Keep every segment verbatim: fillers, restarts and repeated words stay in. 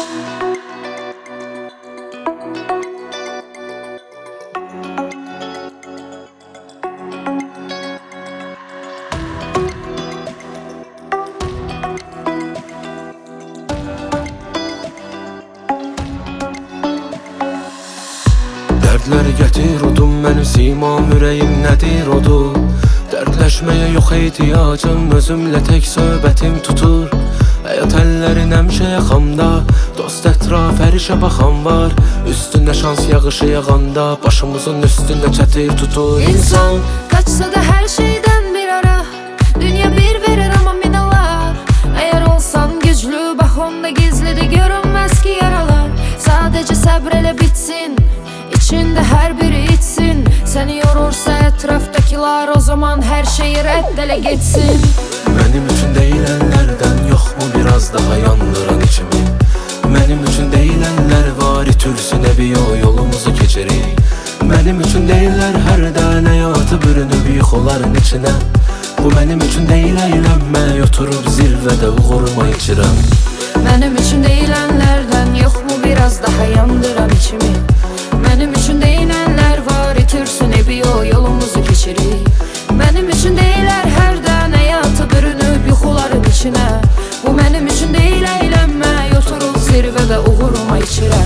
Dərdləri gətir odum, mənim simam, ürəyim nədir odur. Dərdləşməyə yox ehtiyacım, özümlə tək söhbətim tutur. Həyat əllərin həmişə yaxamda, dost ətraf hər işə baxan var. Üstündə şans yağışı yağanda, başımızın üstündə çətir tutur. İnsan qaçsa da hər şeydən bir ara, dünya bir verir amma minalar. Əgər olsan güclü, bax onda gizlidir görünməz ki yaralar. Sadəcə səbr elə bitsin, İçində hər biri içsin. Səni yorursa ətrafdakılar, o zaman hər şeyi rədd elə getsin. Mənim üçün deyilənlərdən yoxmu biraz daha yandıran içimi? Mənim üçün deyilənlər var, itülsün ebi o yolumuzu keçirik. Mənim üçün deyirlər hər dən həyatı bürünüb yuxuların içinə. Bu mənim üçün deyil əylənmək, oturub zirvədə uğuruma içirəm. Mənim üçün deyilənlərdən yoxmu biraz daha yandıran içimi? Mənim üçün deyilənlər var, itirsün ebi o yolumuzu keçirik. Mənim üçün deyilər hər dən həyatı bürünüb yuxuların içinə. Bu mənim üçün deyil əylənmək, oturub zirvədə uğuruma içirəm.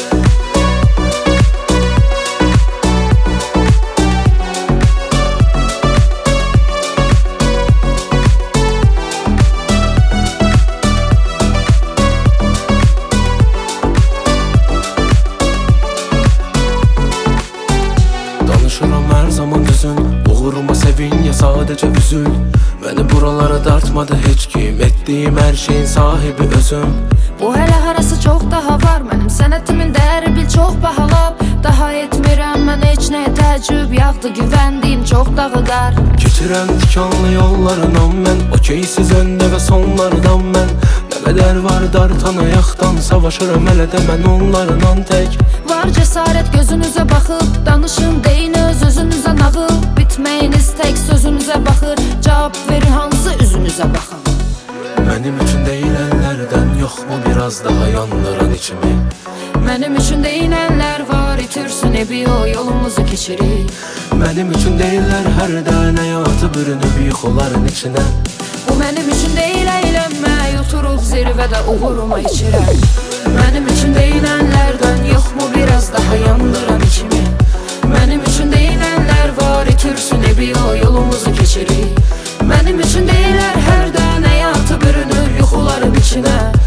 Danışıram hər zaman düzün, uğuruma sevin ya sadəcə üzül. Məni buralara dartmadı heç kim, etdiyim hər şeyin sahibi özüm. Bu hələ harası çox daha var, mənim sənətimin dəyəri bil çox bahalab. Daha etmirəm mən heç nəyə təəccüb, yağdı güvəndiyim çox dağıdar. Keçirəm tikanlı yollarından mən, okeysiz öndə və sonlardan mən. Nə qədər var dartan ayaqdan, savaşıram hələ də mən onlardan tək. Var cəsarət gözünüzə baxıb, danışın deyin öz özünüzə nağıl. Bitməyiniz tək sözünüzə baxır, cavab verir hansı üzünüzə baxın. Mənim üçün deyilənlərdən yoxmu biraz daha yandıran içimi? Mənim üçün deyilənlər var, itirsün ebi o yolumuzu keçirik. Mənim üçün deyirlər hər dən həyatı bürünüb yuxuların içinə. Bu mənim üçün deyil əylənmək, oturub zirvədə uğuruma içirəm. Mənim üçün deyilənlərdən yoxmu biraz daha yandıran içimi? Mənim üçün deyilənlər var, itirsün ebi o yolumuzu keçirik. Mənim üçün deyilər hər dən həyatı bürünür yuxuların içinə.